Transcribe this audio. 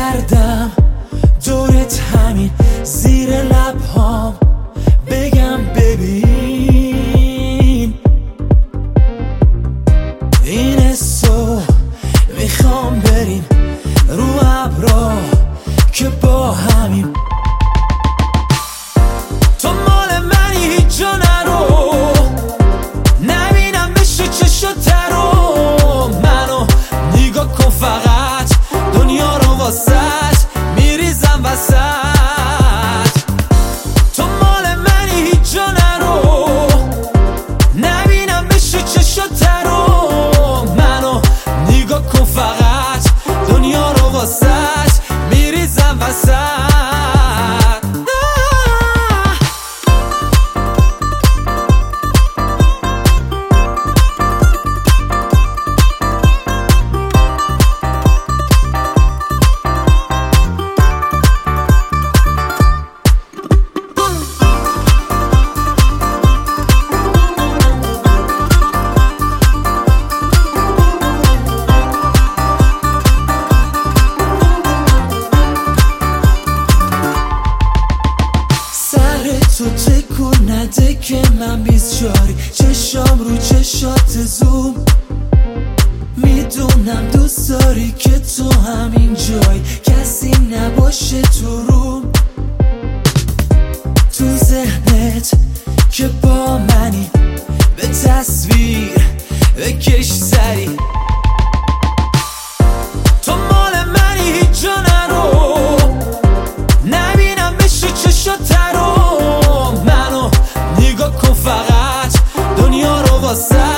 بگردم دورت همین زیر لبهام بگم ببین این حسو میخوام بریم رو ابرا که با همیم تو مال منی هیچ جا نرو نبینم بشه چشاتر رو منو نگاه کن فقط دنیا رو واسط میریزم وسط تو مال منی هیچ جا نرو نبینم بشه چشاتر رو منو نگاه کن فقط دنیا رو واسط میریزم وسط تو تکون نده که من بیزاری چشام رو چشات زوم میدونم دوست داری که تو همین جای کسی نباشه تو روم تو ذهنت که با منی به تصویر بکش سری تو مال منی هیچ جا نرو نبینم بشه چشاتر رو منو نگاه کن فقط دنیا رو واسه